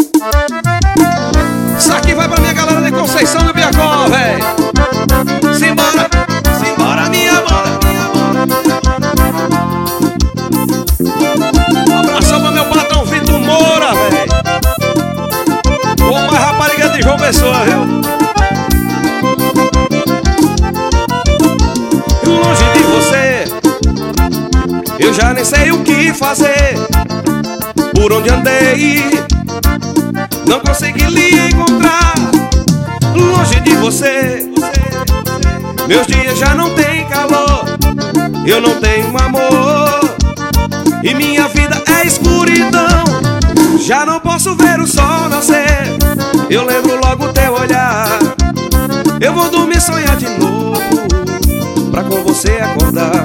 Isso aqui vai pra minha galera de Conceição do Biacó, véi. Simbora, simbora minha moda. Um abração pra meu patrão Vitor Moura, véi. O mais rapariga de João Pessoa, viu? Longe de você, eu já nem sei o que fazer. Por onde andei, não consegui lhe encontrar. Longe de você, meus dias já não têm calor. Eu não tenho amor e minha vida é escuridão. Já não posso ver o sol nascer. Eu lembro logo teu olhar. Eu vou dormir, sonhar de novo, pra com você acordar.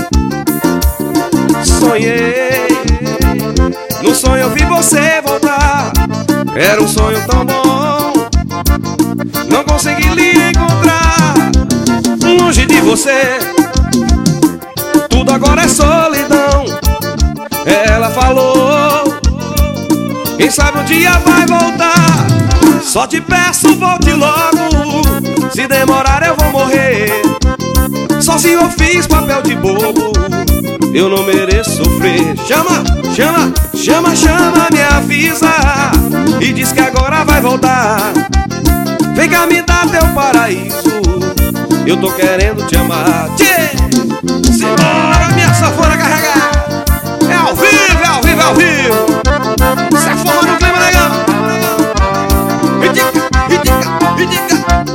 Sonhei, no sonho eu vi você voltar. Era um sonho tão bom, não consegui lhe encontrar. Longe de você, tudo agora é solidão. Ela falou, quem sabe um dia vai voltar. Só te peço, volte logo, se demorar eu vou morrer. Sozinho eu fiz papel de bobo, eu não mereço sofrer. Chama, chama, chama, chama, me avisa e diz que agora vai voltar. Vem cá, me dá teu paraíso, eu tô querendo te amar. Tchê! Simbora, minha sanfona carregar. É ao vivo, é ao vivo, é ao vivo. Se é forró no clima legal. Ridica, ridica, ridica.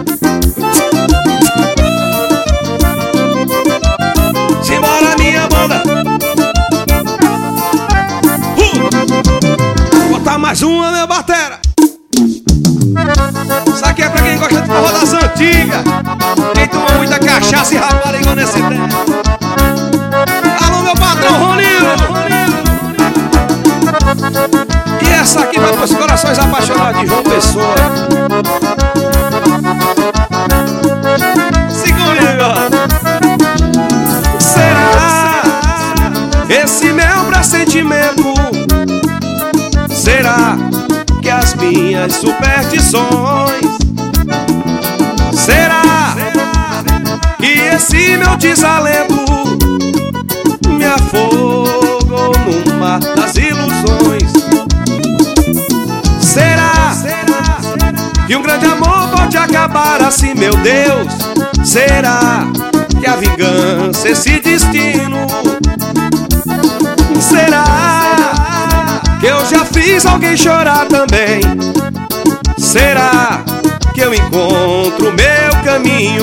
Simbora, minha banda. Botar mais uma, minha batera. Isso aqui é pra quem gosta de forró das antigas. Quem toma muita cachaça e rapariga nesse tempo. Alô, meu patrão Roninho. E essa aqui vai pros corações apaixonados de João Pessoa. Segura. Será esse meu pressentimento? Será que as minhas superstições? Será que esse meu desalento me afogou no mar das ilusões? Será que um grande amor pode acabar assim, meu Deus? Será que a vingança é esse destino? Será que eu já fiz alguém chorar também? Será que eu encontro o meu caminho?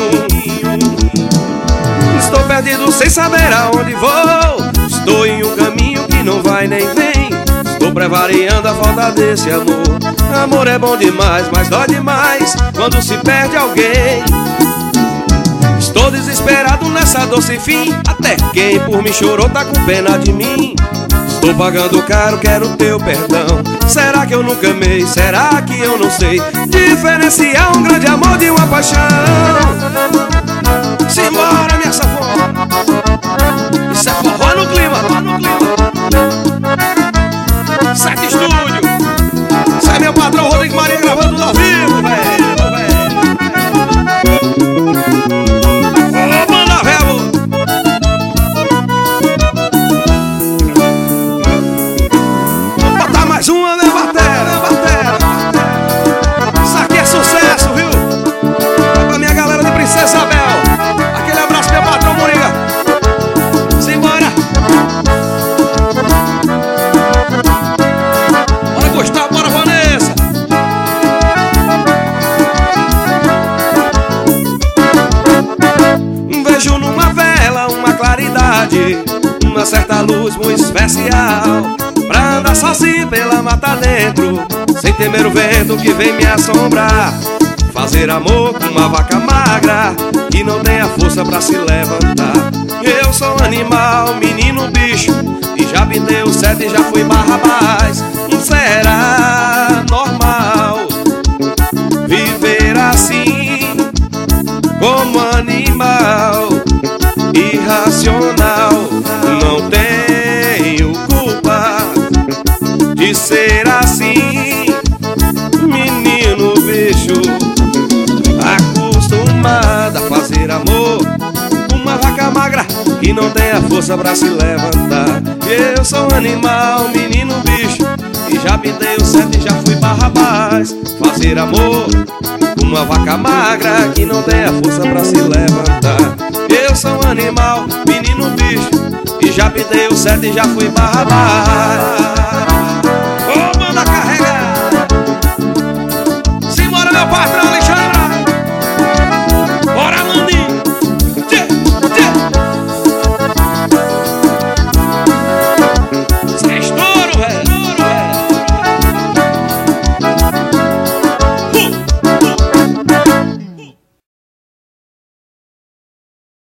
Estou perdido sem saber aonde vou. Estou em um caminho que não vai nem vem. Estou prevariando a falta desse amor. Amor é bom demais, mas dói demais quando se perde alguém. Estou desesperado nessa dor sem fim. Até quem por mim chorou tá com pena de mim. Estou pagando caro, quero teu perdão. Será que eu nunca amei? Será que eu não sei diferenciar um grande amor de uma paixão? Simbora, minha sanfona. Isso é forró no clima, forró no clima. Sete Estúdio. Isso é meu patrão Rodrigo Maria gravando tudo ao vivo, velho. Ô, banda velho. Mais uma, né, batera, batera. Isso aqui é sucesso, viu? Vai pra minha galera de Princesa Isabel. Aquele abraço, meu patrão Moringa. Simbora. Bora, Gustavo, bora, Vanessa. Vejo numa vela uma claridade, uma certa luz muito especial, pra andar sozinho pela mata dentro, sem temer o vento que vem me assombrar. Fazer amor com uma vaca magra, que não tem a força pra se levantar. Eu sou animal, menino bicho, e já pintei o sete e já fui Barrabás. Será normal viver assim, como animal irracional? Não tenho culpa de ser assim, que não tem a força pra se levantar. Eu sou um animal, menino bicho, e já pintei o certo e já fui Barrabás. Fazer amor com uma vaca magra que não tem a força pra se levantar. Eu sou um animal, menino bicho, e já pintei o certo e já fui Barrabás.